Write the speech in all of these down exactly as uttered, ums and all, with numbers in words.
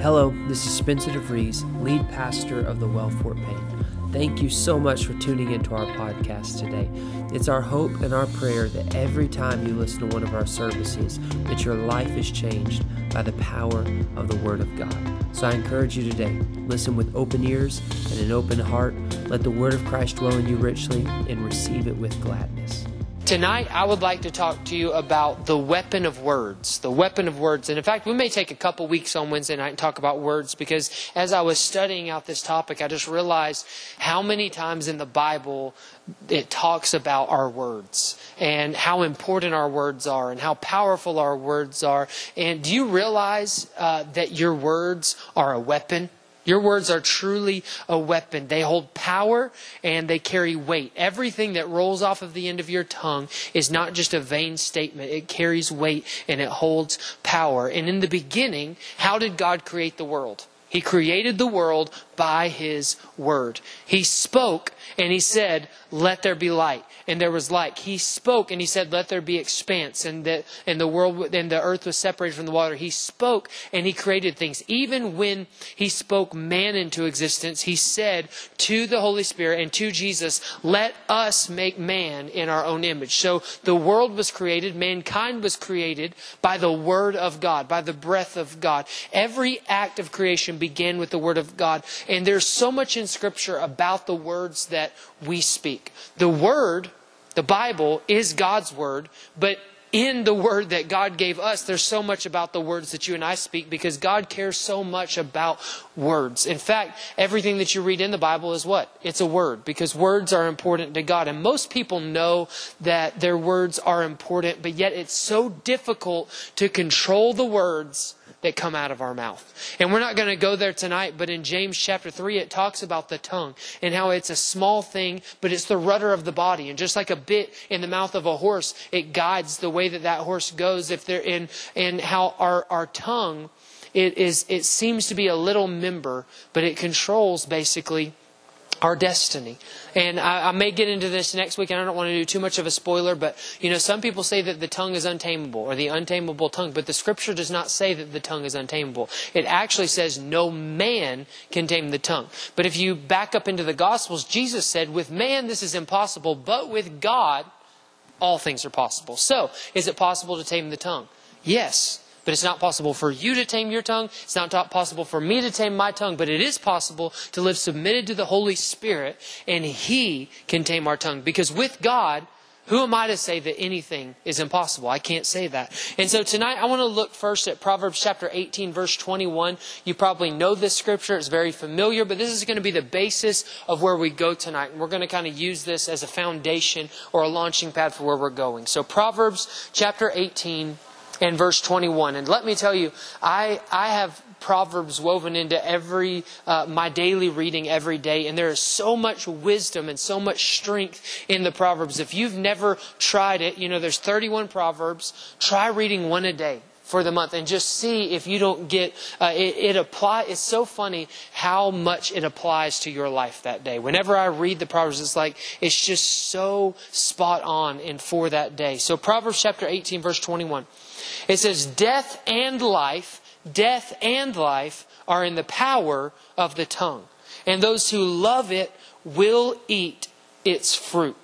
Hello, this is Spencer DeVries, lead pastor of the Well Fort Payne. Thank you so much for tuning into our podcast today. It's our hope and our prayer that every time you listen to one of our services, that your life is changed by the power of the Word of God. So I encourage you today, listen with open ears and an open heart. Let the Word of Christ dwell in you richly and receive it with gladness. Tonight, I would like to talk to you about the weapon of words, the weapon of words. And in fact, we may take a couple weeks on Wednesday night and talk about words, because as I was studying out this topic, I just realized how many times in the Bible it talks about our words and how important our words are and how powerful our words are. And do you realize uh, that your words are a weapon? Your words are truly a weapon. They hold power and they carry weight. Everything that rolls off of the end of your tongue is not just a vain statement. It carries weight and it holds power. And in the beginning, how did God create the world? He created the world by His Word. He spoke and He said, "Let there be light." And there was light. He spoke and He said, "Let there be expanse." And the, and the world and the earth was separated from the water. He spoke and He created things. Even when He spoke man into existence, He said to the Holy Spirit and to Jesus, "Let us make man in our own image." So the world was created, mankind was created by the Word of God, by the breath of God. Every act of creation began with the Word of God. And there's so much in Scripture about the words that we speak. The Word, the Bible, is God's Word, but in the Word that God gave us, there's so much about the words that you and I speak, because God cares so much about words. In fact, everything that you read in the Bible is what? It's a word, because words are important to God. And most people know that their words are important, but yet it's so difficult to control the words that come out of our mouth. And we're not going to go there tonight, but in James chapter three, it talks about the tongue and how it's a small thing, but it's the rudder of the body. And just like a bit in the mouth of a horse, it guides the way that that horse goes. If they're in, and how our, our tongue, it is, it seems to be a little member, but it controls basically our destiny. And I, I may get into this next week, and I don't want to do too much of a spoiler, but you know, some people say that the tongue is untamable, or the untamable tongue, but the Scripture does not say that the tongue is untamable. It actually says no man can tame the tongue. But if you back up into the Gospels, Jesus said, with man this is impossible, but with God all things are possible. So, is it possible to tame the tongue? Yes. But it's not possible for you to tame your tongue. It's not possible for me to tame my tongue. But it is possible to live submitted to the Holy Spirit, and He can tame our tongue. Because with God, who am I to say that anything is impossible? I can't say that. And so tonight I want to look first at Proverbs chapter eighteen, verse twenty-one. You probably know this scripture. It's very familiar, but this is going to be the basis of where we go tonight. And we're going to kind of use this as a foundation or a launching pad for where we're going. So Proverbs chapter eighteen and verse twenty-one. And let me tell you, I I have Proverbs woven into every uh, my daily reading every day, and there is so much wisdom and so much strength in the Proverbs. If you've never tried it, you know, there's thirty-one Proverbs. Try reading one a day for the month and just see if you don't get uh, it, it apply. It's so funny how much it applies to your life that day. Whenever I read the Proverbs, it's like it's just so spot on and for that day. So Proverbs chapter eighteen, verse twenty-one. It says, death and life, death and life are in the power of the tongue, and those who love it will eat its fruit.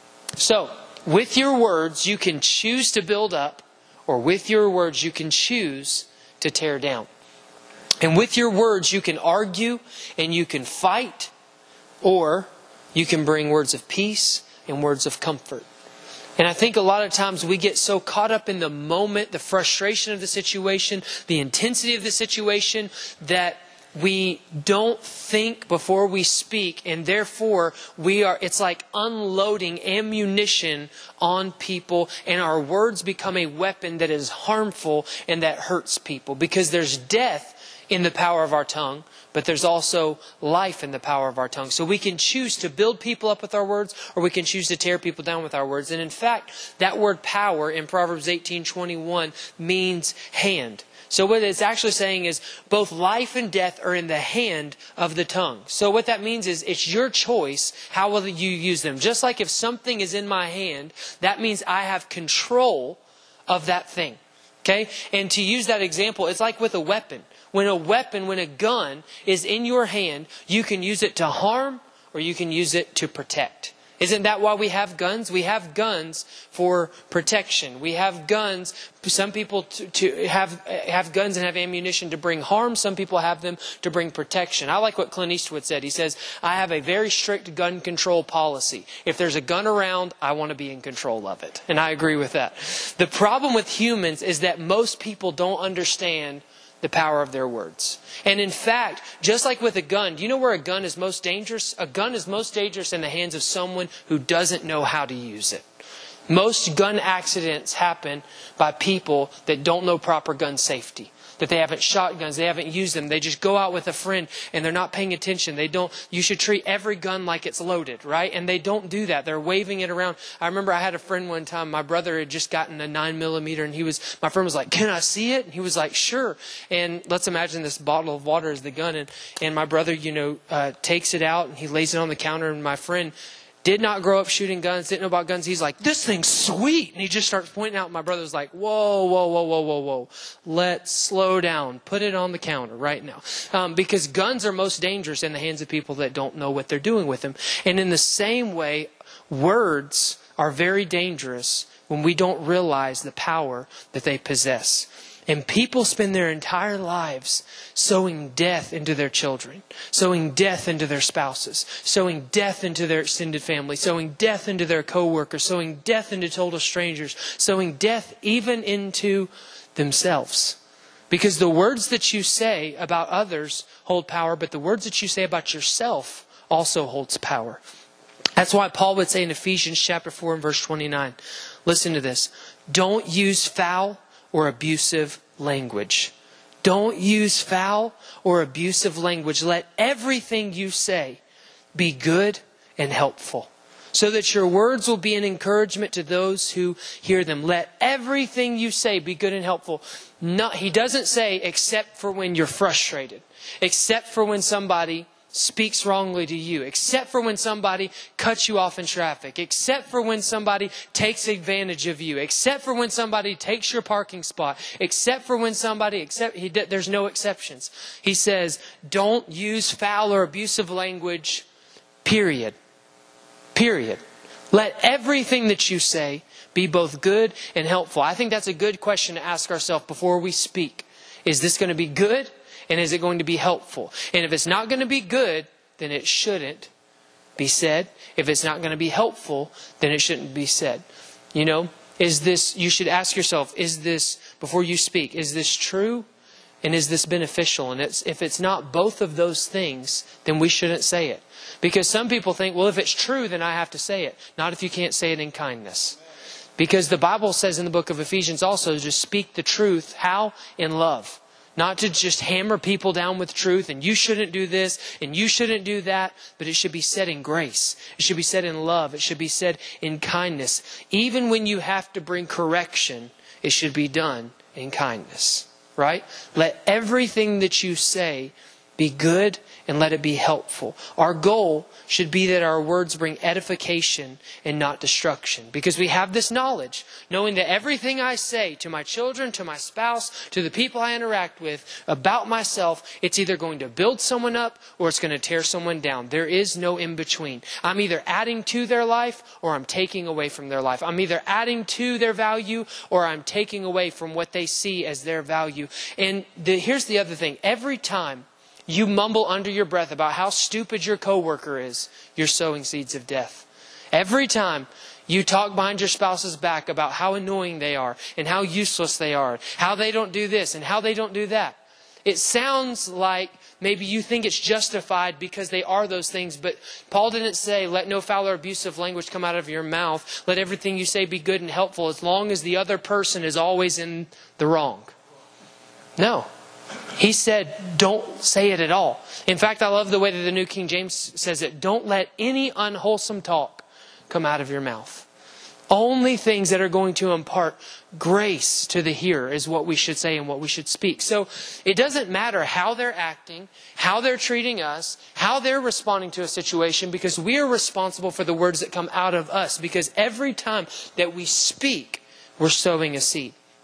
So, with your words, you can choose to build up, or with your words, you can choose to tear down. And with your words, you can argue and you can fight, or you can bring words of peace and words of comfort. And I think a lot of times we get so caught up in the moment, the frustration of the situation, the intensity of the situation, that we don't think before we speak, and therefore we are, it's like unloading ammunition on people, and our words become a weapon that is harmful and that hurts people, because there's death in the power of our tongue, but there's also life in the power of our tongue. So we can choose to build people up with our words, or we can choose to tear people down with our words. And in fact, that word power in Proverbs eighteen twenty-one means hand. So what it's actually saying is both life and death are in the hand of the tongue. So what that means is it's your choice. How will you use them? Just like if something is in my hand, that means I have control of that thing. Okay? And to use that example, it's like with a weapon. When a weapon, when a gun is in your hand, you can use it to harm or you can use it to protect. Isn't that why we have guns? We have guns for protection. We have guns. Some people to, to have have guns and have ammunition to bring harm. Some people have them to bring protection. I like what Clint Eastwood said. He says, I have a very strict gun control policy. If there's a gun around, I want to be in control of it. And I agree with that. The problem with humans is that most people don't understand the power of their words. And in fact, just like with a gun, do you know where a gun is most dangerous? A gun is most dangerous in the hands of someone who doesn't know how to use it. Most gun accidents happen by people that don't know proper gun safety. That they haven't shot guns, they haven't used them. They just go out with a friend and they're not paying attention. They don't. You should treat every gun like it's loaded, right? And they don't do that. They're waving it around. I remember I had a friend one time. My brother had just gotten a nine millimeter, and he was. My friend was like, "Can I see it?" And he was like, "Sure." And let's imagine this bottle of water is the gun, and and my brother, you know, uh, takes it out and he lays it on the counter, and my friend did not grow up shooting guns, didn't know about guns. He's like, this thing's sweet. And he just starts pointing out. My brother's like, whoa, whoa, whoa, whoa, whoa, whoa. Let's slow down. Put it on the counter right now. Um, because guns are most dangerous in the hands of people that don't know what they're doing with them. And in the same way, words are very dangerous when we don't realize the power that they possess. And people spend their entire lives sowing death into their children, sowing death into their spouses, sowing death into their extended family, sowing death into their coworkers, sowing death into total strangers, sowing death even into themselves. Because the words that you say about others hold power, but the words that you say about yourself also holds power. That's why Paul would say in Ephesians chapter four and verse twenty-nine, listen to this, don't use foul or abusive language. Don't use foul or abusive language. Let everything you say be good and helpful, so that your words will be an encouragement to those who hear them. Let everything you say be good and helpful. Not, he doesn't say except for when you're frustrated, except for when somebody speaks wrongly to you, except for when somebody cuts you off in traffic, except for when somebody takes advantage of you, except for when somebody takes your parking spot, except for when somebody, except he, there's no exceptions. He says, don't use foul or abusive language, period. Period. Let everything that you say be both good and helpful. I think that's a good question to ask ourselves before we speak. Is this going to be good? And is it going to be helpful? And if it's not going to be good, then it shouldn't be said. If it's not going to be helpful, then it shouldn't be said. You know, is this, you should ask yourself, is this, before you speak, is this true? And is this beneficial? And it's, if it's not both of those things, then we shouldn't say it. Because some people think, well, if it's true, then I have to say it. Not if you can't say it in kindness. Because the Bible says in the book of Ephesians also to speak the truth. How? In love. Not to just hammer people down with truth and you shouldn't do this and you shouldn't do that, but it should be said in grace. It should be said in love. It should be said in kindness. Even when you have to bring correction, it should be done in kindness, right? Let everything that you say be good and let it be helpful. Our goal should be that our words bring edification and not destruction. Because we have this knowledge, knowing that everything I say to my children, to my spouse, to the people I interact with about myself, it's either going to build someone up or it's going to tear someone down. There is no in between. I'm either adding to their life or I'm taking away from their life. I'm either adding to their value or I'm taking away from what they see as their value. And the, here's the other thing. Every time you mumble under your breath about how stupid your coworker is, you're sowing seeds of death. Every time you talk behind your spouse's back about how annoying they are and how useless they are, how they don't do this and how they don't do that. It sounds like maybe you think it's justified because they are those things, but Paul didn't say, let no foul or abusive language come out of your mouth. Let everything you say be good and helpful as long as the other person is always in the wrong. No. He said, don't say it at all. In fact, I love the way that the New King James says it. Don't let any unwholesome talk come out of your mouth. Only things that are going to impart grace to the hearer is what we should say and what we should speak. So it doesn't matter how they're acting, how they're treating us, how they're responding to a situation, because we are responsible for the words that come out of us. Because every time that we speak, we're sowing a seed.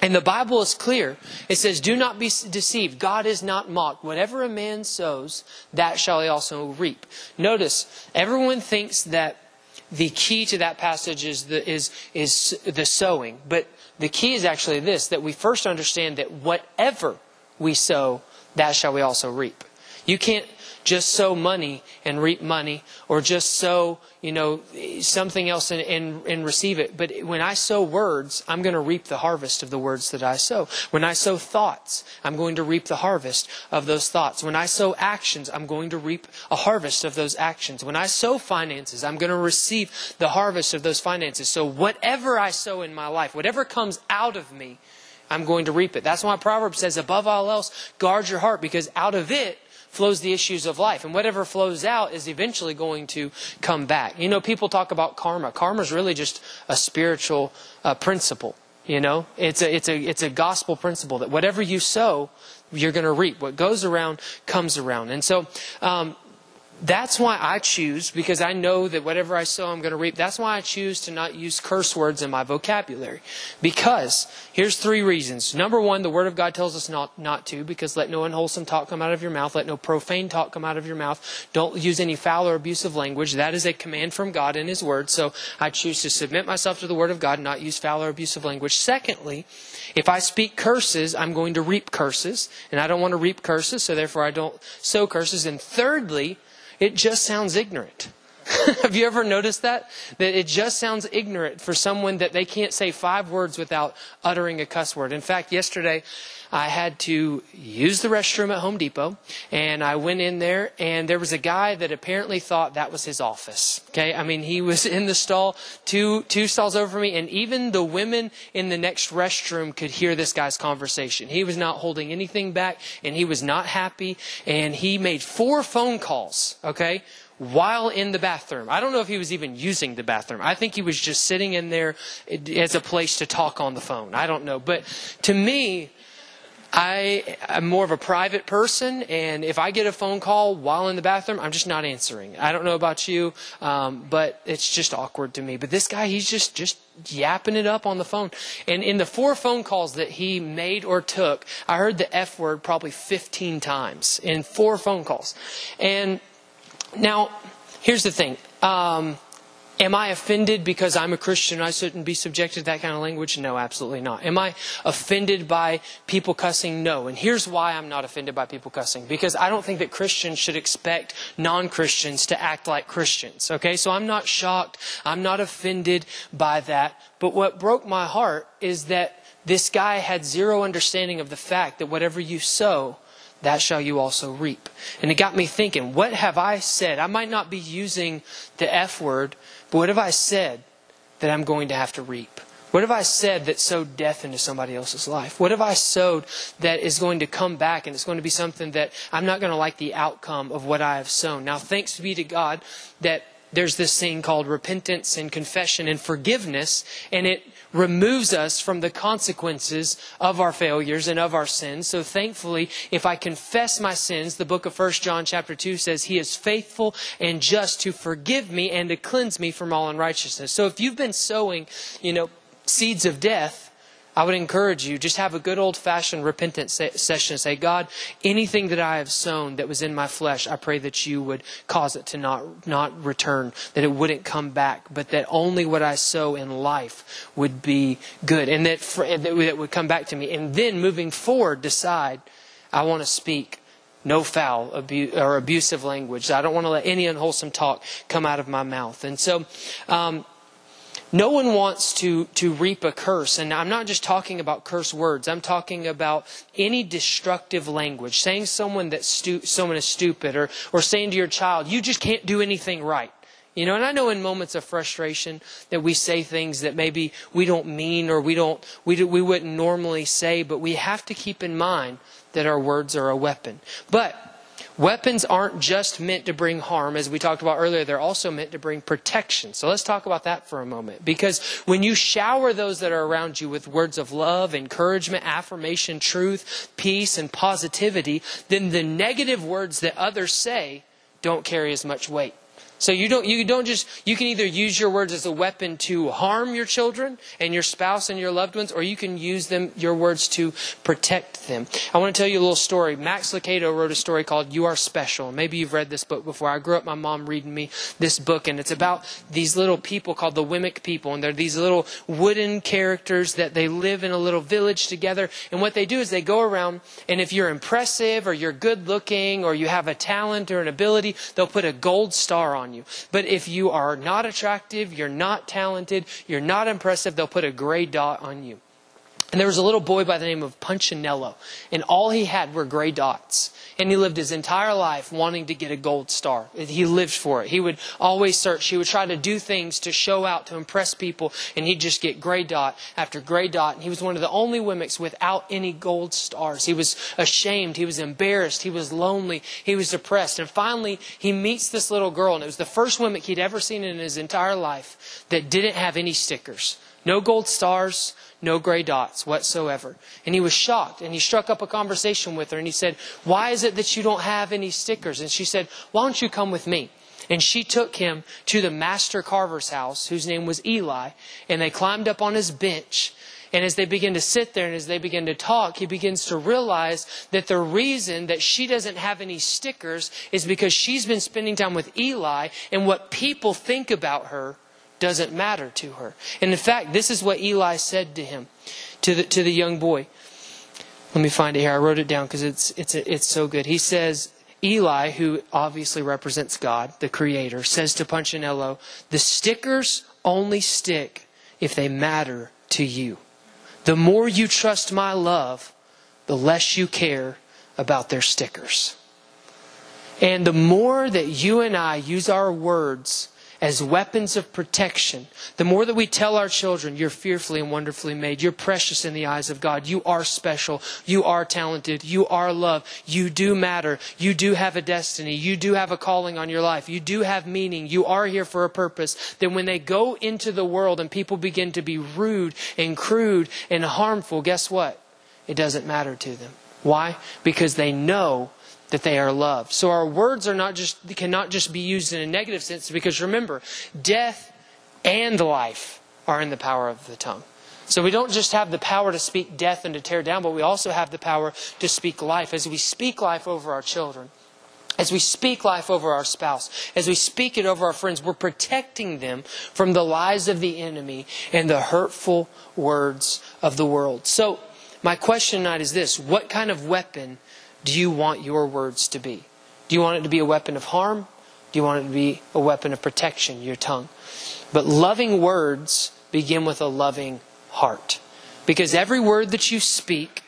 And the Bible is clear. It says, do not be deceived. God is not mocked. Whatever a man sows, that shall he also reap. Notice, everyone thinks that the key to that passage is the, is, is the sowing. But the key is actually this, that we first understand that whatever we sow, that shall we also reap. You can't just sow money and reap money, or just sow, you know, something else and, and, and receive it. But when I sow words, I'm going to reap the harvest of the words that I sow. When I sow thoughts, I'm going to reap the harvest of those thoughts. When I sow actions, I'm going to reap a harvest of those actions. When I sow finances, I'm going to receive the harvest of those finances. So whatever I sow in my life, whatever comes out of me, I'm going to reap it. That's why Proverbs says, above all else, guard your heart, because out of it flows the issues of life. And whatever flows out is eventually going to come back. You know, people talk about karma. Karma is really just a spiritual uh, principle. You know, it's a, it's a, it's a gospel principle that whatever you sow, you're going to reap. What goes around comes around. And so, um, that's why I choose, because I know that whatever I sow, I'm going to reap. That's why I choose to not use curse words in my vocabulary. Because here's three reasons. Number one, the Word of God tells us not, not to, because let no unwholesome talk come out of your mouth. Let no profane talk come out of your mouth. Don't use any foul or abusive language. That is a command from God in His Word. So I choose to submit myself to the Word of God and not use foul or abusive language. Secondly, if I speak curses, I'm going to reap curses. And I don't want to reap curses, so therefore I don't sow curses. And thirdly, it just sounds ignorant. Have you ever noticed that? That it just sounds ignorant for someone that they can't say five words without uttering a cuss word. In fact, yesterday I had to use the restroom at Home Depot, and I went in there, and there was a guy that apparently thought that was his office. Okay, I mean, he was in the stall, two two stalls over from me, and even the women in the next restroom could hear this guy's conversation. He was not holding anything back, and he was not happy, and he made four phone calls, okay, while in the bathroom. I don't know if he was even using the bathroom. I think he was just sitting in there as a place to talk on the phone. I don't know. But to me, I am more of a private person, and if I get a phone call while in the bathroom, I'm just not answering. I don't know about you, um, but it's just awkward to me. But this guy, he's just, just yapping it up on the phone. And in the four phone calls that he made or took, I heard the F word probably fifteen times in four phone calls. And now, here's the thing. Um, am I offended because I'm a Christian and I shouldn't be subjected to that kind of language? No, absolutely not. Am I offended by people cussing? No. And here's why I'm not offended by people cussing. Because I don't think that Christians should expect non-Christians to act like Christians. Okay, so I'm not shocked. I'm not offended by that. But what broke my heart is that this guy had zero understanding of the fact that whatever you sow, that shall you also reap. And it got me thinking, what have I said? I might not be using the F word, but what have I said that I'm going to have to reap? What have I said that sowed death into somebody else's life? What have I sowed that is going to come back, and it's going to be something that I'm not going to like the outcome of what I have sown? Now, thanks be to God that there's this thing called repentance and confession and forgiveness, and it removes us from the consequences of our failures and of our sins. So thankfully, if I confess my sins, the book of First John chapter two says He is faithful and just to forgive me and to cleanse me from all unrighteousness. So if you've been sowing, you know, seeds of death, I would encourage you, just have a good old-fashioned repentance session and say, God, anything that I have sown that was in my flesh, I pray that you would cause it to not, not return, that it wouldn't come back, but that only what I sow in life would be good, and that, that it would come back to me. And then moving forward, decide, I want to speak no foul abu- or abusive language. I don't want to let any unwholesome talk come out of my mouth. And so, um, no one wants to, to reap a curse. And I'm not just talking about curse words. I'm talking about any destructive language. Saying someone that stu- someone is stupid, or, or saying to your child, you just can't do anything right. You know, and I know in moments of frustration that we say things that maybe we don't mean, or we don't we do, we wouldn't normally say, but we have to keep in mind that our words are a weapon. But weapons aren't just meant to bring harm, as we talked about earlier. They're also meant to bring protection. So let's talk about that for a moment. Because when you shower those that are around you with words of love, encouragement, affirmation, truth, peace, and positivity, then the negative words that others say don't carry as much weight. So you don't you don't just you can either use your words as a weapon to harm your children and your spouse and your loved ones, or you can use them your words to protect them. I want to tell you a little story. Max Lucado wrote a story called "You Are Special." Maybe you've read this book before. I grew up my mom reading me this book, and it's about these little people called the Wemmick people, and they're these little wooden characters that they live in a little village together. And what they do is they go around, and if you're impressive or you're good looking or you have a talent or an ability, they'll put a gold star on you. But if you are not attractive, you're not talented, you're not impressive, they'll put a gray dot on you. And there was a little boy by the name of Punchinello, and all he had were gray dots. And he lived his entire life wanting to get a gold star. He lived for it. He would always search. He would try to do things to show out, to impress people, and he'd just get gray dot after gray dot. And he was one of the only Wemmicks without any gold stars. He was ashamed. He was embarrassed. He was lonely. He was depressed. And finally, he meets this little girl, and it was the first Wemmick he'd ever seen in his entire life that didn't have any stickers. No gold stars, no gray dots whatsoever. And he was shocked, and he struck up a conversation with her, and he said, "Why is it that you don't have any stickers?" And she said, "Why don't you come with me?" And she took him to the master carver's house, whose name was Eli, and they climbed up on his bench. And as they begin to sit there and as they begin to talk, he begins to realize that the reason that she doesn't have any stickers is because she's been spending time with Eli, and what people think about her doesn't matter to her. And in fact, this is what Eli said to him, to the to the young boy. Let me find it here. I wrote it down because it's it's it's so good. He says, Eli, who obviously represents God, the Creator, says to Punchinello, "The stickers only stick if they matter to you. The more you trust my love, the less you care about their stickers." And the more that you and I use our words as weapons of protection, the more that we tell our children, "You're fearfully and wonderfully made. You're precious in the eyes of God. You are special. You are talented. You are loved. You do matter. You do have a destiny. You do have a calling on your life. You do have meaning. You are here for a purpose." Then when they go into the world and people begin to be rude and crude and harmful, guess what? It doesn't matter to them. Why? Because they know that they are loved. So our words are not just cannot just be used in a negative sense, because remember, death and life are in the power of the tongue. So we don't just have the power to speak death and to tear down, but we also have the power to speak life. As we speak life over our children, as we speak life over our spouse, as we speak it over our friends, we're protecting them from the lies of the enemy and the hurtful words of the world. So my question tonight is this: what kind of weapon do you want your words to be? Do you want it to be a weapon of harm? Do you want it to be a weapon of protection, your tongue? But loving words begin with a loving heart. Because every word that you speak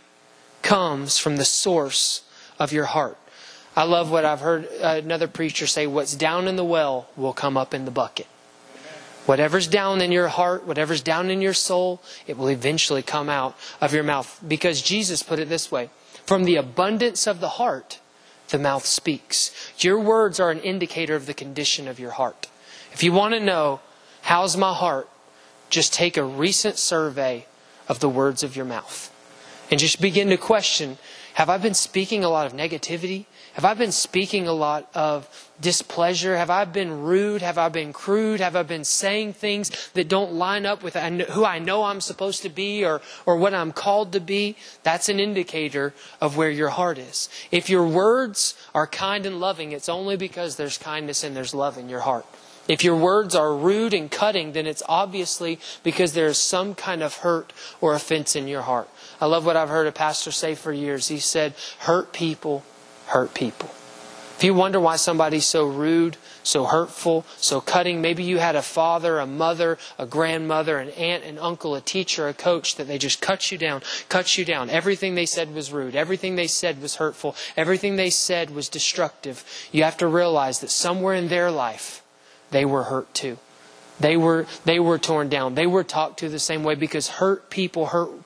comes from the source of your heart. I love what I've heard another preacher say: what's down in the well will come up in the bucket. Whatever's down in your heart, whatever's down in your soul, it will eventually come out of your mouth. Because Jesus put it this way: from the abundance of the heart, the mouth speaks. Your words are an indicator of the condition of your heart. If you want to know, how's my heart? Just take a recent survey of the words of your mouth. And just begin to question, have I been speaking a lot of negativity? Have I been speaking a lot of displeasure? Have I been rude? Have I been crude? Have I been saying things that don't line up with who I know I'm supposed to be, or, or what I'm called to be? That's an indicator of where your heart is. If your words are kind and loving, it's only because there's kindness and there's love in your heart. If your words are rude and cutting, then it's obviously because there is some kind of hurt or offense in your heart. I love what I've heard a pastor say for years. He said, hurt people hurt people. If you wonder why somebody's so rude, so hurtful, so cutting, maybe you had a father, a mother, a grandmother, an aunt, an uncle, a teacher, a coach that they just cut you down, cut you down. Everything they said was rude. Everything they said was hurtful. Everything they said was destructive. You have to realize that somewhere in their life, they were hurt too. They were they were torn down. They were talked to the same way, because hurt people hurt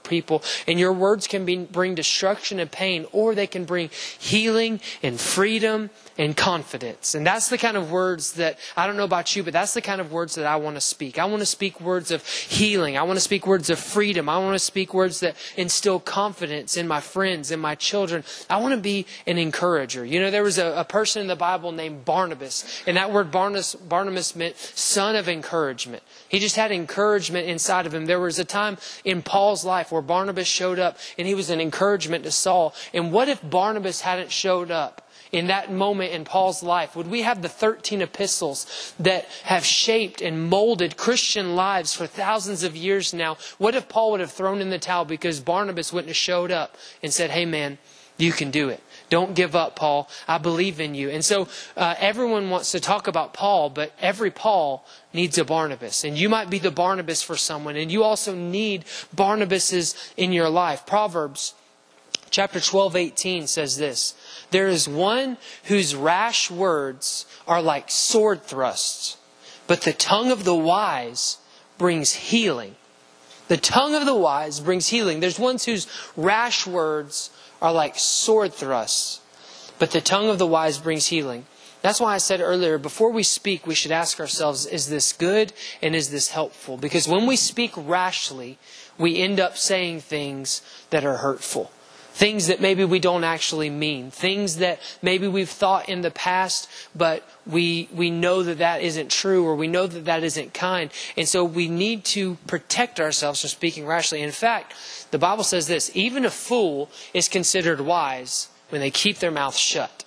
people. And your words can be, bring destruction and pain, or they can bring healing and freedom and confidence. And that's the kind of words that, I don't know about you, but that's the kind of words that I want to speak. I want to speak words of healing. I want to speak words of freedom. I want to speak words that instill confidence in my friends, in my children. I want to be an encourager. You know, there was a, a person in the Bible named Barnabas, and that word Barnabas, Barnabas meant son of encouragement. He just had encouragement inside of him. There was a time in Paul's life where Barnabas showed up, and he was an encouragement to Saul. And what if Barnabas hadn't showed up in that moment in Paul's life? Would we have the thirteen epistles that have shaped and molded Christian lives for thousands of years now? What if Paul would have thrown in the towel because Barnabas wouldn't have showed up and said, hey man, you can do it. Don't give up, Paul. I believe in you. And so uh, everyone wants to talk about Paul, but every Paul needs a Barnabas. And you might be the Barnabas for someone. And you also need Barnabases in your life. Proverbs chapter twelve, eighteen says this: there is one whose rash words are like sword thrusts, but the tongue of the wise brings healing. The tongue of the wise brings healing. There's ones whose rash words are like sword thrusts, but the tongue of the wise brings healing. That's why I said earlier, before we speak, we should ask ourselves, is this good and is this helpful? Because when we speak rashly, we end up saying things that are hurtful. Things that maybe we don't actually mean. Things that maybe we've thought in the past, but we we know that that isn't true, or we know that that isn't kind. And so we need to protect ourselves from speaking rashly. In fact, the Bible says this: even a fool is considered wise when they keep their mouth shut.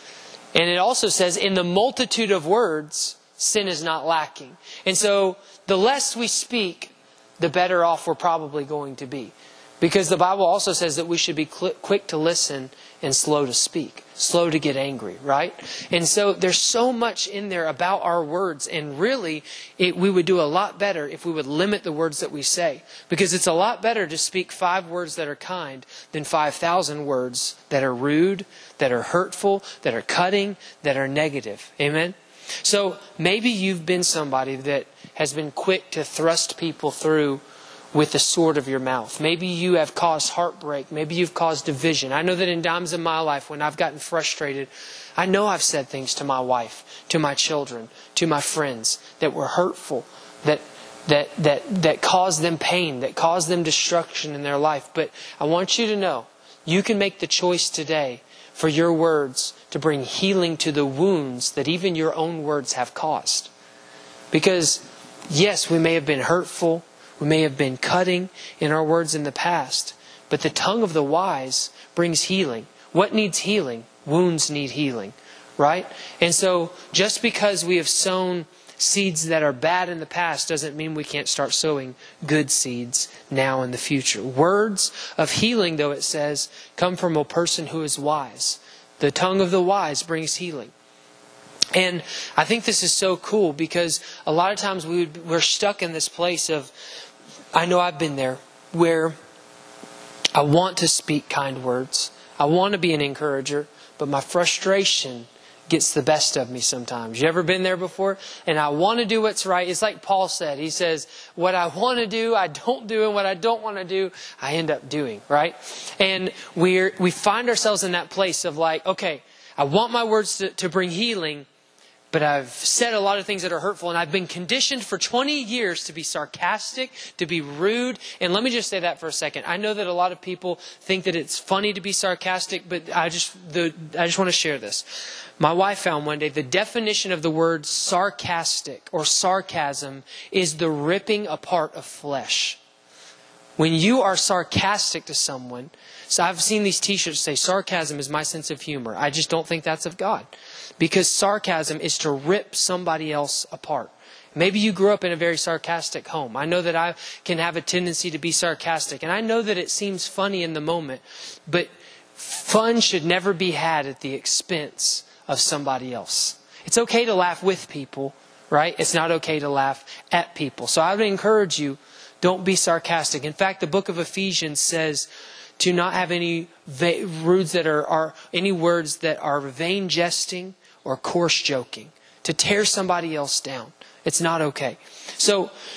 And it also says, in the multitude of words, sin is not lacking. And so the less we speak, the better off we're probably going to be. Because the Bible also says that we should be quick to listen and slow to speak, slow to get angry, right? And so there's so much in there about our words. And really, it, we would do a lot better if we would limit the words that we say. Because it's a lot better to speak five words that are kind than five thousand words that are rude, that are hurtful, that are cutting, that are negative. Amen? So maybe you've been somebody that has been quick to thrust people through with the sword of your mouth. Maybe you have caused heartbreak. Maybe you've caused division. I know that in times in my life when I've gotten frustrated, I know I've said things to my wife, to my children, to my friends that were hurtful, that that that that caused them pain, that caused them destruction in their life. But I want you to know, you can make the choice today for your words to bring healing to the wounds that even your own words have caused. Because yes, we may have been hurtful, we may have been cutting in our words in the past, but the tongue of the wise brings healing. What needs healing? Wounds need healing, right? And so just because we have sown seeds that are bad in the past doesn't mean we can't start sowing good seeds now in the future. Words of healing, though, it says, come from a person who is wise. The tongue of the wise brings healing. And I think this is so cool because a lot of times we would, we're stuck in this place of, I know I've been there, where I want to speak kind words. I want to be an encourager, but my frustration gets the best of me sometimes. You ever been there before? And I want to do what's right. It's like Paul said. He says, what I want to do, I don't do, and what I don't want to do, I end up doing, right? And we're, we find ourselves in that place of like, okay, I want my words to, to bring healing, but I've said a lot of things that are hurtful, and I've been conditioned for twenty years to be sarcastic, to be rude. And let me just say that for a second. I know that a lot of people think that it's funny to be sarcastic, but I just the I just want to share this. My wife found one day the definition of the word sarcastic or sarcasm is the ripping apart of flesh. When you are sarcastic to someone, so I've seen these t-shirts say, sarcasm is my sense of humor. I just don't think that's of God. Because sarcasm is to rip somebody else apart. Maybe you grew up in a very sarcastic home. I know that I can have a tendency to be sarcastic. And I know that it seems funny in the moment. But fun should never be had at the expense of somebody else. It's okay to laugh with people, right? It's not okay to laugh at people. So I would encourage you, don't be sarcastic. In fact, the book of Ephesians says to not have any va- words that are, are any words that are vain jesting or coarse joking, to tear somebody else down. It's not okay. So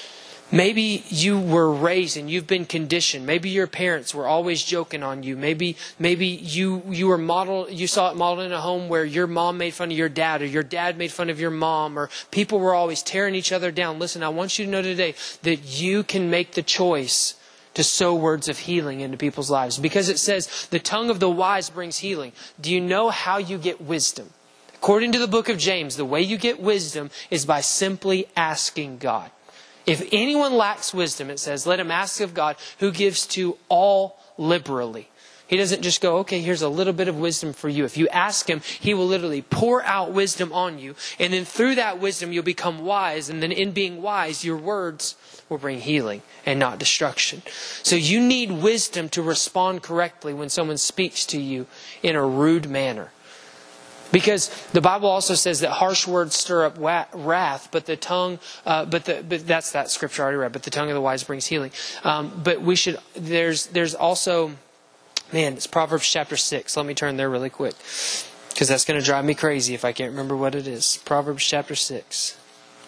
Maybe you were raised and you've been conditioned. Maybe your parents were always joking on you. Maybe maybe you you were modeled, you saw it modeled in a home where your mom made fun of your dad, or your dad made fun of your mom, or people were always tearing each other down. Listen, I want you to know today that you can make the choice to sow words of healing into people's lives, because it says the tongue of the wise brings healing. Do you know how you get wisdom? According to the book of James, the way you get wisdom is by simply asking God. If anyone lacks wisdom, it says, let him ask of God, who gives to all liberally. He doesn't just go, okay, here's a little bit of wisdom for you. If you ask Him, He will literally pour out wisdom on you. And then through that wisdom, you'll become wise. And then in being wise, your words will bring healing and not destruction. So you need wisdom to respond correctly when someone speaks to you in a rude manner. Because the Bible also says that harsh words stir up wrath, but the tongue, uh, but the but that's that scripture I already read. But the tongue of the wise brings healing. Um, but we should. There's there's also, man, it's Proverbs chapter six. Let me turn there really quick, because that's going to drive me crazy if I can't remember what it is. Proverbs chapter six.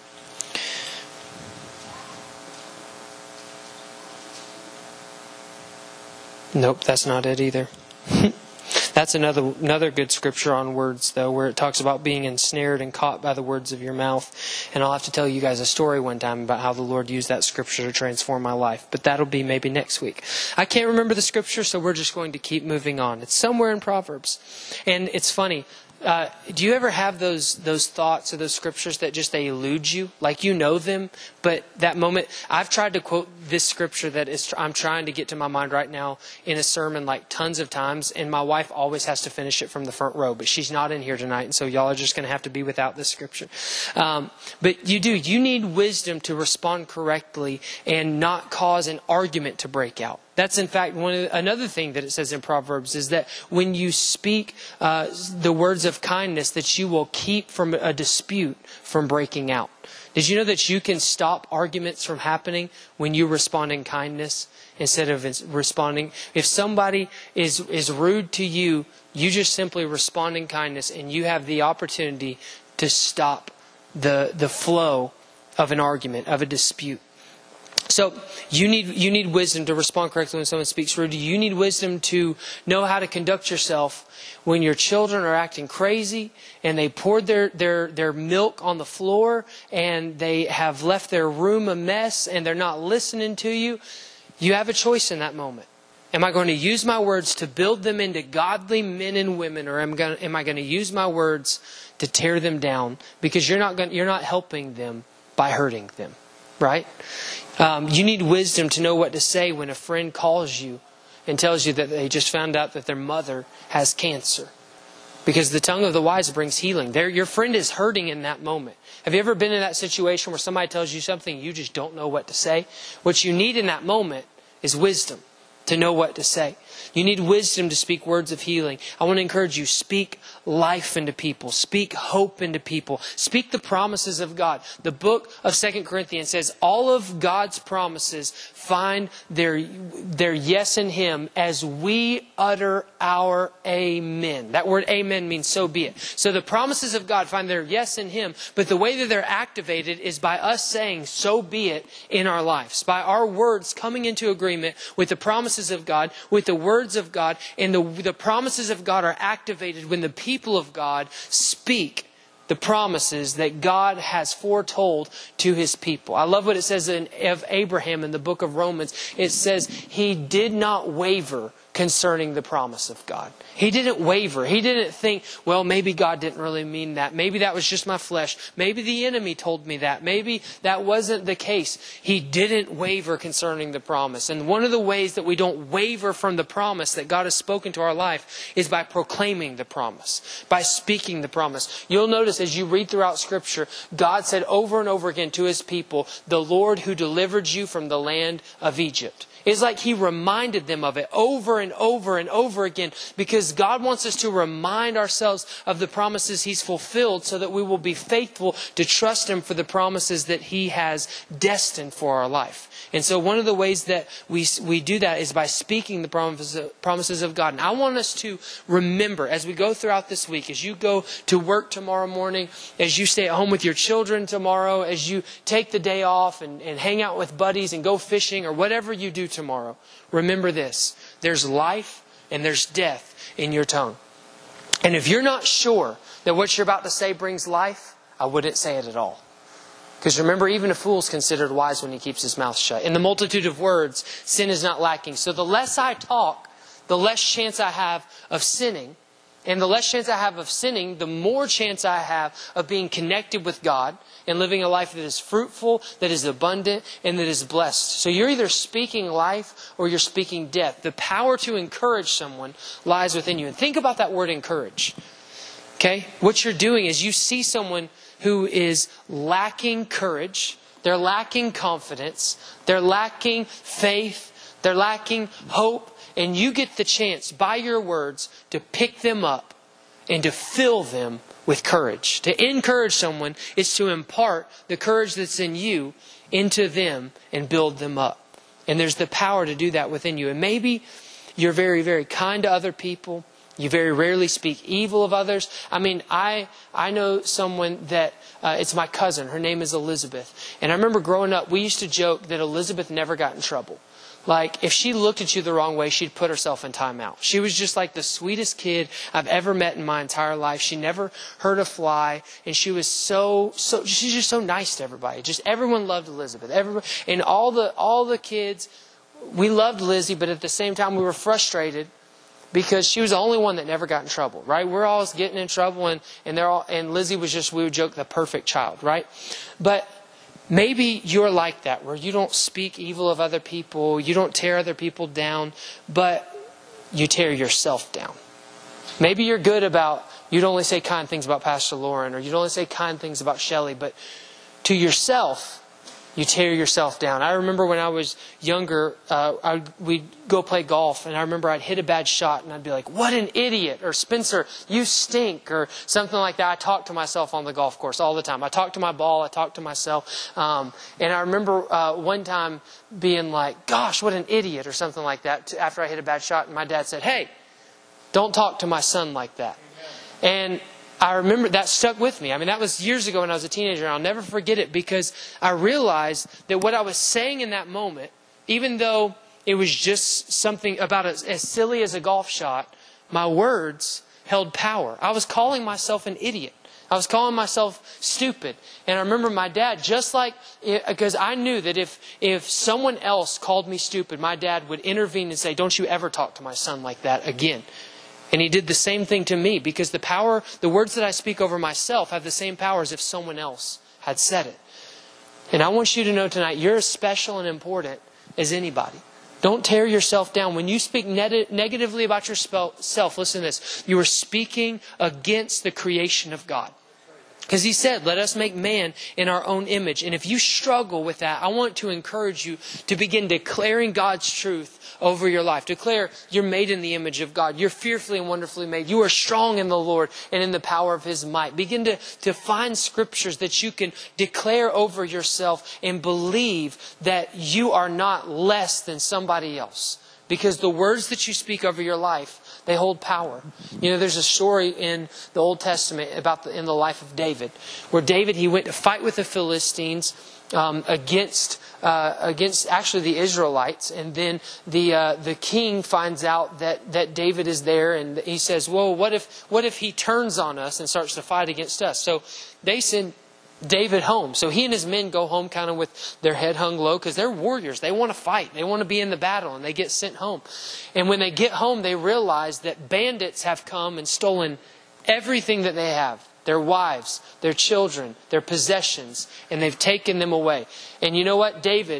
Nope, that's not it either. That's another another good scripture on words, though, where it talks about being ensnared and caught by the words of your mouth. And I'll have to tell you guys a story one time about how the Lord used that scripture to transform my life. But that'll be maybe next week. I can't remember the scripture, so we're just going to keep moving on. It's somewhere in Proverbs. And it's funny. Uh, do you ever have those those thoughts or those scriptures that just they elude you? Like you know them, but that moment, I've tried to quote this scripture that is I'm trying to get to my mind right now in a sermon like tons of times, and my wife always has to finish it from the front row, but she's not in here tonight, and so y'all are just going to have to be without this scripture. Um, but you do. You need wisdom to respond correctly and not cause an argument to break out. That's in fact one of the, another thing that it says in Proverbs is that when you speak uh, the words of kindness, that you will keep from a dispute from breaking out. Did you know that you can stop arguments from happening when you respond in kindness instead of responding? If somebody is is rude to you, you just simply respond in kindness, and you have the opportunity to stop the the flow of an argument, of a dispute. So you need you need wisdom to respond correctly when someone speaks rude to you. You need wisdom to know how to conduct yourself when your children are acting crazy and they poured their, their, their milk on the floor and they have left their room a mess and they're not listening to you. You have a choice in that moment. Am I going to use my words to build them into godly men and women, or am, going, am I going to use my words to tear them down? Because you're not going, you're not helping them by hurting them, right? Um, you need wisdom to know what to say when a friend calls you and tells you that they just found out that their mother has cancer. Because the tongue of the wise brings healing. They're, your friend is hurting in that moment. Have you ever been in that situation where somebody tells you something and you just don't know what to say? What you need in that moment is wisdom to know what to say. You need wisdom to speak words of healing. I want to encourage you, speak life into people. Speak hope into people. Speak the promises of God. The book of Second Corinthians says all of God's promises find their, their yes in Him as we utter our amen. That word amen means so be it. So the promises of God find their yes in Him, but the way that they're activated is by us saying so be it in our lives. By our words coming into agreement with the promises of God, with the words of God, and the, the promises of God are activated when the people of God speak the promises that God has foretold to His people. I love what it says in, of Abraham in the book of Romans. It says he did not waver concerning the promise of God. He didn't waver. He didn't think, well, maybe God didn't really mean that. Maybe that was just my flesh. Maybe the enemy told me that. Maybe that wasn't the case. He didn't waver concerning the promise. And one of the ways that we don't waver from the promise that God has spoken to our life is by proclaiming the promise, by speaking the promise. You'll notice as you read throughout Scripture, God said over and over again to His people, the Lord who delivered you from the land of Egypt. It's like he reminded them of it over and over and over again, because God wants us to remind ourselves of the promises he's fulfilled so that we will be faithful to trust him for the promises that he has destined for our life. And so one of the ways that we we do that is by speaking the promises, promises of God. And I want us to remember as we go throughout this week, as you go to work tomorrow morning, as you stay at home with your children tomorrow, as you take the day off and, and hang out with buddies and go fishing or whatever you do tomorrow, remember this: there's life and there's death in your tongue. And if you're not sure that what you're about to say brings life, I wouldn't say it at all. Because remember, even a fool is considered wise when he keeps his mouth shut. In the multitude of words, sin is not lacking. So the less I talk, the less chance I have of sinning. And the less chance I have of sinning, the more chance I have of being connected with God and living a life that is fruitful, that is abundant, and that is blessed. So you're either speaking life or you're speaking death. The power to encourage someone lies within you. And think about that word encourage. Okay? What you're doing is you see someone who is lacking courage, they're lacking confidence, they're lacking faith, they're lacking hope, and you get the chance by your words to pick them up and to fill them with courage. To encourage someone is to impart the courage that's in you into them and build them up. And there's the power to do that within you. And maybe you're very, very kind to other people. You very rarely speak evil of others. I mean, I I know someone that, uh, it's my cousin. Her name is Elizabeth. And I remember growing up, we used to joke that Elizabeth never got in trouble. Like, if she looked at you the wrong way, she'd put herself in timeout. She was just like the sweetest kid I've ever met in my entire life. She never hurt a fly. And she was so, so, she's just so nice to everybody. Just everyone loved Elizabeth. Everyone, and all the, all the kids, we loved Lizzie, but at the same time we were frustrated because she was the only one that never got in trouble, right? We're always getting in trouble, and, and they're all, and Lizzie was just, we would joke, the perfect child, right? But maybe you're like that, where you don't speak evil of other people, you don't tear other people down, but you tear yourself down. Maybe you're good about, you'd only say kind things about Pastor Lauren, or you'd only say kind things about Shelley, but to yourself, you tear yourself down. I remember when I was younger, uh, I, we'd go play golf, and I remember I'd hit a bad shot, and I'd be like, what an idiot, or Spencer, you stink, or something like that. I talked to myself on the golf course all the time. I talked to my ball, I talked to myself. Um, and I remember uh, one time being like, gosh, what an idiot, or something like that, after I hit a bad shot, and my dad said, hey, don't talk to my son like that. And I remember that stuck with me. I mean, that was years ago when I was a teenager. And I'll never forget it, because I realized that what I was saying in that moment, even though it was just something about as, as silly as a golf shot, my words held power. I was calling myself an idiot. I was calling myself stupid. And I remember my dad, just like, because I knew that if, if someone else called me stupid, my dad would intervene and say, don't you ever talk to my son like that again. And he did the same thing to me, because the power, the words that I speak over myself have the same power as if someone else had said it. And I want you to know tonight, you're as special and important as anybody. Don't tear yourself down. When you speak neg- negatively about yourself, listen to this. You are speaking against the creation of God. Because he said, let us make man in our own image. And if you struggle with that, I want to encourage you to begin declaring God's truth over your life. Declare you're made in the image of God. You're fearfully and wonderfully made. You are strong in the Lord and in the power of his might. Begin to, to find scriptures that you can declare over yourself and believe that you are not less than somebody else. Because the words that you speak over your life, they hold power. You know, there's a story in the Old Testament about the, in the life of David, where David, he went to fight with the Philistines um, against uh, against actually the Israelites, and then the uh, the king finds out that that David is there, and he says, "Whoa, what if what if he turns on us and starts to fight against us?" So they send David home. So he and his men go home kind of with their head hung low, because they're warriors. They want to fight. They want to be in the battle, and they get sent home. And when they get home, they realize that bandits have come and stolen everything that they have. Their wives, their children, their possessions, and they've taken them away. And you know what? David,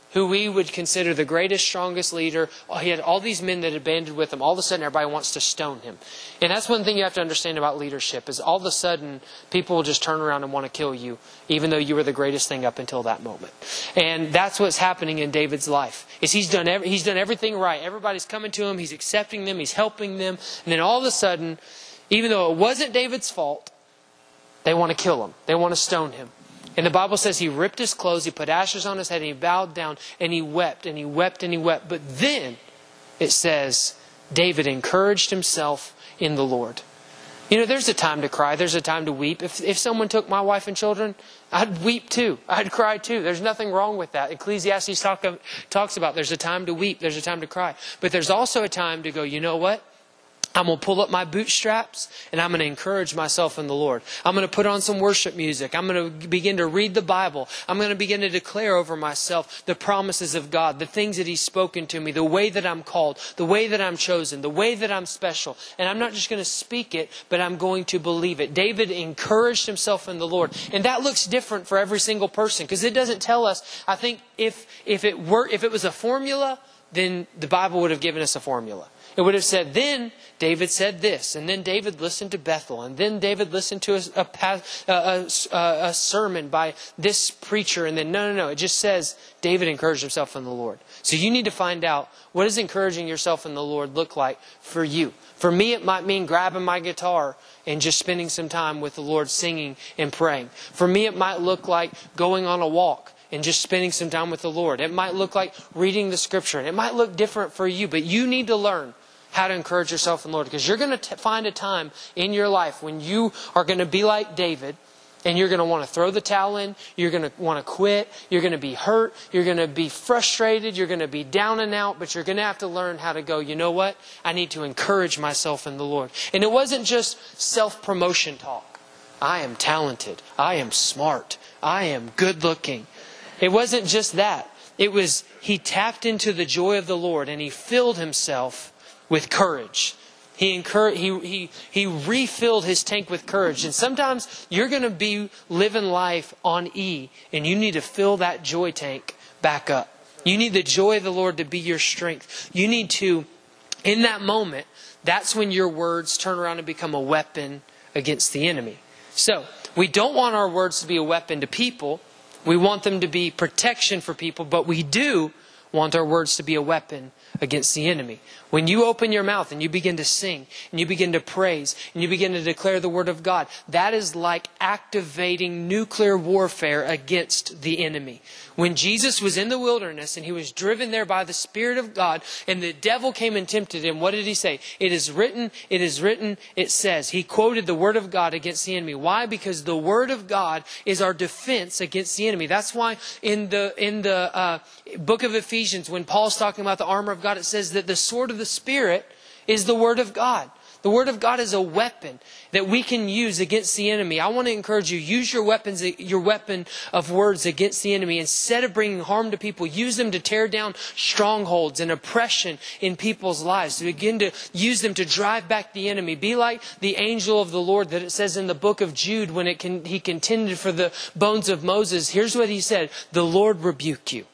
who we would consider the greatest, strongest leader. He had all these men that had banded with him. All of a sudden, everybody wants to stone him. And that's one thing you have to understand about leadership, is all of a sudden, people will just turn around and want to kill you, even though you were the greatest thing up until that moment. And that's what's happening in David's life, is he's done, every, he's done everything right. Everybody's coming to him. He's accepting them. He's helping them. And then all of a sudden, even though it wasn't David's fault, they want to kill him. They want to stone him. And the Bible says he ripped his clothes, he put ashes on his head, and he bowed down, and he wept, and he wept, and he wept. But then it says David encouraged himself in the Lord. You know, there's a time to cry. There's a time to weep. If if someone took my wife and children, I'd weep too. I'd cry too. There's nothing wrong with that. Ecclesiastes talk, talks about there's a time to weep. There's a time to cry. But there's also a time to go, you know what? I'm going to pull up my bootstraps and I'm going to encourage myself in the Lord. I'm going to put on some worship music. I'm going to begin to read the Bible. I'm going to begin to declare over myself the promises of God, the things that He's spoken to me, the way that I'm called, the way that I'm chosen, the way that I'm special. And I'm not just going to speak it, but I'm going to believe it. David encouraged himself in the Lord. And that looks different for every single person, because it doesn't tell us, I think if, if it were, if it was a formula, then the Bible would have given us a formula. It would have said, then David said this, and then David listened to Bethel, and then David listened to a, a, a, a, a sermon by this preacher, and then no, no, no. It just says David encouraged himself in the Lord. So you need to find out, what does encouraging yourself in the Lord look like for you? For me, it might mean grabbing my guitar and just spending some time with the Lord, singing and praying. For me, it might look like going on a walk and just spending some time with the Lord. It might look like reading the Scripture. And it might look different for you, but you need to learn how to encourage yourself in the Lord, because you're going to find a time in your life when you are going to be like David, and you're going to want to throw the towel in. You're going to want to quit. You're going to be hurt. You're going to be frustrated. You're going to be down and out, but you're going to have to learn how to go, you know what? I need to encourage myself in the Lord. And it wasn't just self-promotion talk. I am talented. I am smart. I am good looking. It wasn't just that. It was, he tapped into the joy of the Lord, and he filled himself with courage. He encouraged, he, he, he refilled his tank with courage. And sometimes you're going to be living life on E, and you need to fill that joy tank back up. You need the joy of the Lord to be your strength. You need to, in that moment, that's when your words turn around and become a weapon against the enemy. So, we don't want our words to be a weapon to people. We want them to be protection for people, but we do want our words to be a weapon against the enemy. When you open your mouth and you begin to sing and you begin to praise and you begin to declare the Word of God, that is like activating nuclear warfare against the enemy. When Jesus was in the wilderness and he was driven there by the Spirit of God and the devil came and tempted him, what did he say? It is written, it is written, it says. He quoted the Word of God against the enemy. Why? Because the Word of God is our defense against the enemy. That's why in the in the uh, book of Ephesians, when Paul's talking about the armor of God, it says that the sword of the Spirit is the Word of God. The Word of God is a weapon that we can use against the enemy. I want to encourage you, use your weapons, your weapon of words against the enemy. Instead of bringing harm to people, use them to tear down strongholds and oppression in people's lives. To begin to use them to drive back the enemy. Be like the angel of the Lord that it says in the book of Jude when it can, he contended for the bones of Moses. Here's what he said: the Lord rebuke you.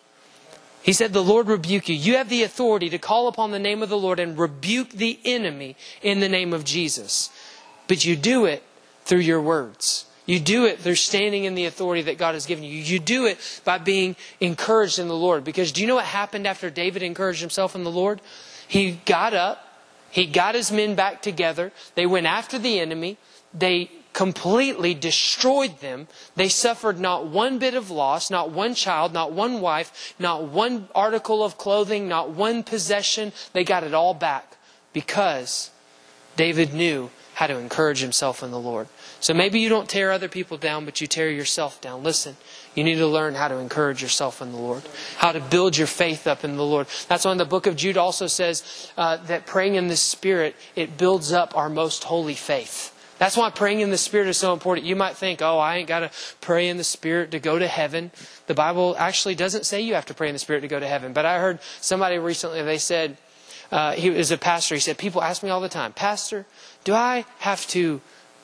He said, the Lord rebuke you. You have the authority to call upon the name of the Lord and rebuke the enemy in the name of Jesus. But you do it through your words. You do it through standing in the authority that God has given you. You do it by being encouraged in the Lord. Because do you know what happened after David encouraged himself in the Lord? He got up. He got his men back together. They went after the enemy. They completely destroyed them. They suffered not one bit of loss, not one child, not one wife, not one article of clothing, not one possession. They got it all back because David knew how to encourage himself in the Lord. So maybe you don't tear other people down, but you tear yourself down. Listen, you need to learn how to encourage yourself in the Lord, how to build your faith up in the Lord. That's why the book of Jude also says uh, that praying in the Spirit, it builds up our most holy faith. That's why praying in the Spirit is so important. You might think, oh, I ain't got to pray in the Spirit to go to heaven. The Bible actually doesn't say you have to pray in the Spirit to go to heaven. But I heard somebody recently, they said, uh, he was a pastor. He said, people ask me all the time, Pastor, do I have to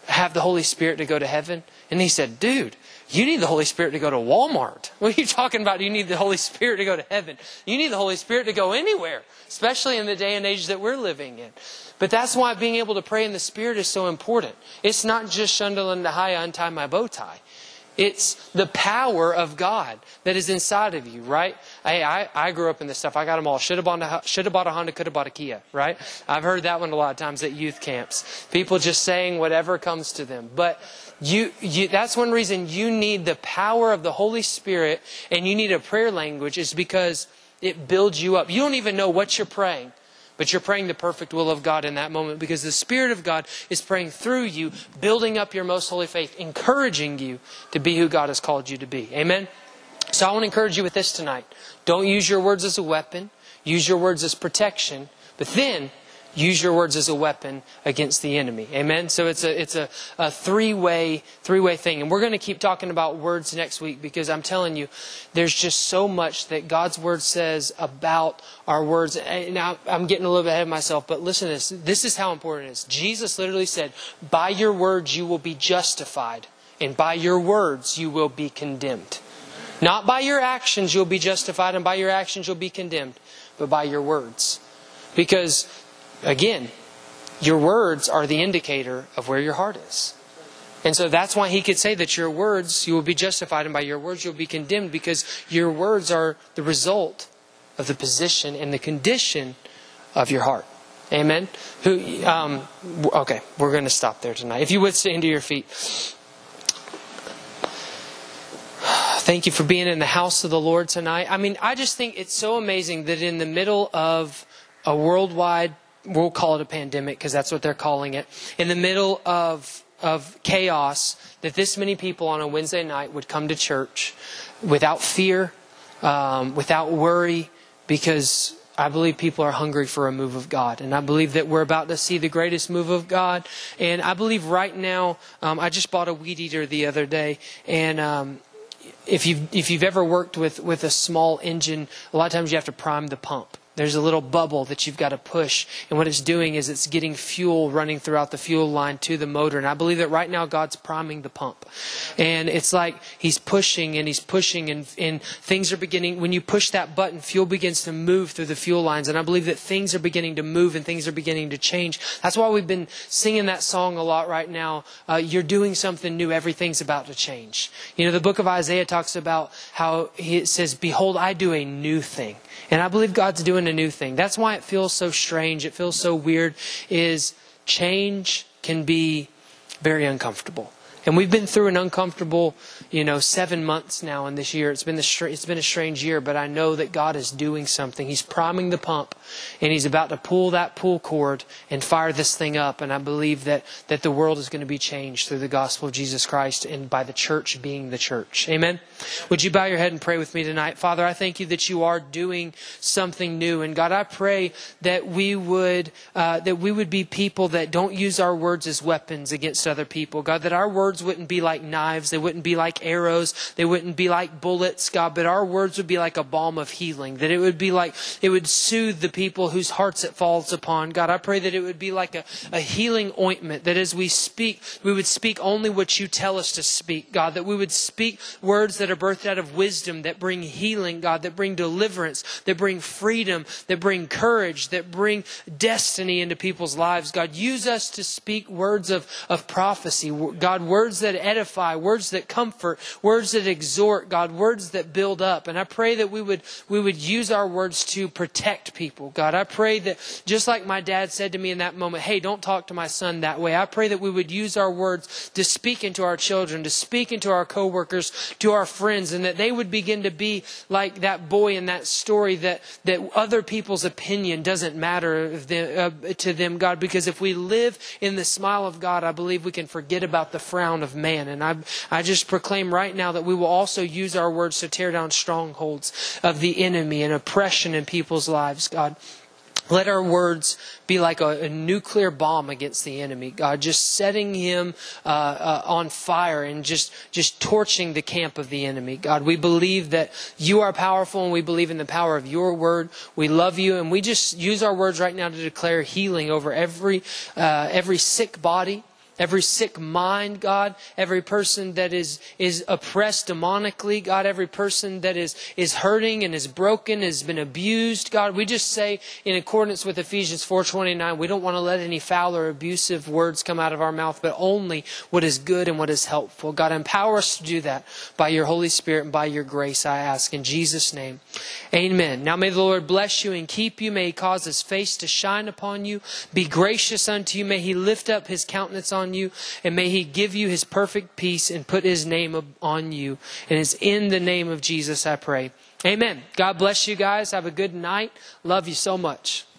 have the Holy Spirit to go to heaven? And he said, dude, you need the Holy Spirit to go to Walmart. What are you talking about? You need the Holy Spirit to go to heaven. You need the Holy Spirit to go anywhere, especially in the day and age that we're living in. But that's why being able to pray in the Spirit is so important. It's not just Shundalindahaya, untie my bow tie. It's the power of God that is inside of you, right? Hey, I, I grew up in this stuff. I got them all. Should have bought a, should have bought a Honda, could have bought a Kia, right? I've heard that one a lot of times at youth camps. People just saying whatever comes to them. But you, you, that's one reason you need the power of the Holy Spirit and you need a prayer language, is because it builds you up. You don't even know what you're praying, but you're praying the perfect will of God in that moment, because the Spirit of God is praying through you, building up your most holy faith, encouraging you to be who God has called you to be. Amen? So I want to encourage you with this tonight. Don't use your words as a weapon. Use your words as protection. But then use your words as a weapon against the enemy. Amen? So it's a it's a, a three-way three-way thing. And we're going to keep talking about words next week, because I'm telling you, there's just so much that God's Word says about our words. And now I'm getting a little bit ahead of myself, but listen to this. This is how important it is. Jesus literally said, by your words you will be justified, and by your words you will be condemned. Not by your actions you'll be justified, and by your actions you'll be condemned, but by your words. Because again, your words are the indicator of where your heart is. And so that's why he could say that your words, you will be justified, and by your words you'll be condemned, because your words are the result of the position and the condition of your heart. Amen? Who? Um, okay, we're going to stop there tonight. If you would stand to your feet. Thank you for being in the house of the Lord tonight. I mean, I just think it's so amazing that in the middle of a worldwide, we'll call it a pandemic because that's what they're calling it, in the middle of of chaos, that this many people on a Wednesday night would come to church without fear, um, without worry, because I believe people are hungry for a move of God. And I believe that we're about to see the greatest move of God. And I believe right now, um, I just bought a weed eater the other day, and um, if you've, if you've ever worked with, with a small engine, a lot of times you have to prime the pump. There's a little bubble that you've got to push. And what it's doing is it's getting fuel running throughout the fuel line to the motor. And I believe that right now God's priming the pump. And it's like He's pushing and He's pushing and, and things are beginning. When you push that button, fuel begins to move through the fuel lines. And I believe that things are beginning to move and things are beginning to change. That's why we've been singing that song a lot right now. Uh, you're doing something new. Everything's about to change. You know, the book of Isaiah talks about how it says, behold, I do a new thing. And I believe God's doing a new thing. That's why it feels so strange. It feels so weird. Is change can be very uncomfortable. And we've been through an uncomfortable, you know, seven months now in this year. It's been the str- it's been a strange year, but I know that God is doing something. He's priming the pump, and He's about to pull that pull cord and fire this thing up. And I believe that that the world is going to be changed through the gospel of Jesus Christ and by the church being the church. Amen. Would you bow your head and pray with me tonight? Father, I thank you that you are doing something new. And God, I pray that we would uh, that we would be people that don't use our words as weapons against other people. God, that our words wouldn't be like knives. They wouldn't be like arrows. They wouldn't be like bullets, God, but our words would be like a balm of healing. That it would be like, it would soothe the people whose hearts it falls upon. God, I pray that it would be like a, a healing ointment, that as we speak, we would speak only what you tell us to speak, God, that we would speak words that are birthed out of wisdom, that bring healing, God, that bring deliverance, that bring freedom, that bring courage, that bring destiny into people's lives. God, use us to speak words of, of prophecy. God, words that edify, words that comfort, words that exhort, God, words that build up. And I pray that we would we would use our words to protect people. God, I pray that just like my dad said to me in that moment, hey, don't talk to my son that way. I pray that we would use our words to speak into our children, to speak into our coworkers, to our friends, and that they would begin to be like that boy in that story, that that other people's opinion doesn't matter to them, God, because if we live in the smile of God, I believe we can forget about the frown of man. And I I just proclaim right now that we will also use our words to tear down strongholds of the enemy and oppression in people's lives, God. Let our words be like a, a nuclear bomb against the enemy, God, just setting him uh, uh, on fire and just, just torching the camp of the enemy. God, we believe that you are powerful and we believe in the power of your word. We love you, and we just use our words right now to declare healing over every uh, every sick body, Every sick mind, God, every person that is, is oppressed demonically, God, every person that is, is hurting and is broken, has been abused, God, we just say in accordance with Ephesians four twenty-nine, we don't want to let any foul or abusive words come out of our mouth, but only what is good and what is helpful. God, empower us to do that by your Holy Spirit and by your grace, I ask in Jesus' name. Amen. Now may the Lord bless you and keep you. May He cause His face to shine upon you, be gracious unto you. May He lift up His countenance on you, and may He give you His perfect peace and put His name on you. And it's in the name of Jesus I pray. Amen. God bless you guys. Have a good night. Love you so much.